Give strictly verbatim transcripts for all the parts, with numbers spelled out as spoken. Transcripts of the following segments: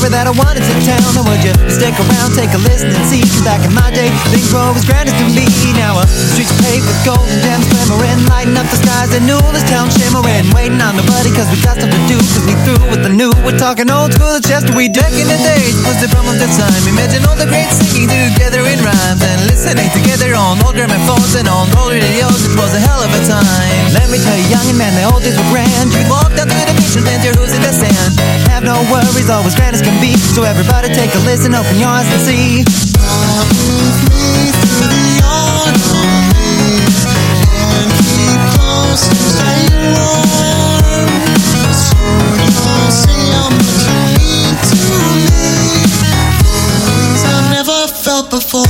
story that I wanted to tell. Now would you stick around, take a listen and see? Cause back in my day, things were always grand as can be. Now uh, the streets are paved with golden gems glimmering, lighting up the skies and new this town shimmering. Waiting on nobody cause we got stuff to do, cause we through with the new. We're talking old school, it's just what we did. Back in the days was the problem of the time. Imagine all the great singing together in rhymes and listening together on old gramophones and on old radios. It was a hell of a time. Let me tell you, young and man, the old days were grand. You walk down to the beach and land your hooves in the sand. Have no worries, always grand as can be. So everybody take a listen, open your eyes and see. Walk with me through the autumn leaves and keep close and stay warm. So you'll see how much you mean to me. Things I've never felt before.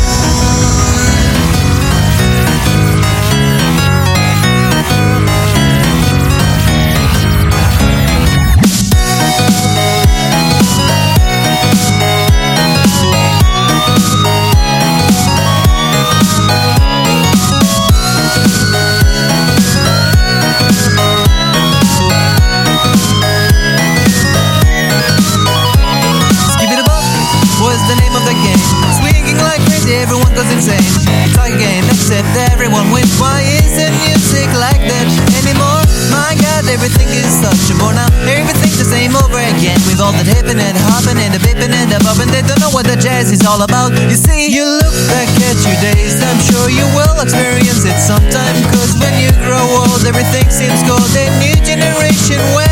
Everyone goes insane. It's like a game, except everyone wins. Why isn't music like that anymore? My God, everything is such a bore now. Everything's the same over again, with all that hippin' and hoppin' and the bippin' and the bobbin'. They don't know what the jazz is all about. You see, you look back at your days, I'm sure you will experience it sometime. Cause when you grow old, everything seems cold. A new generation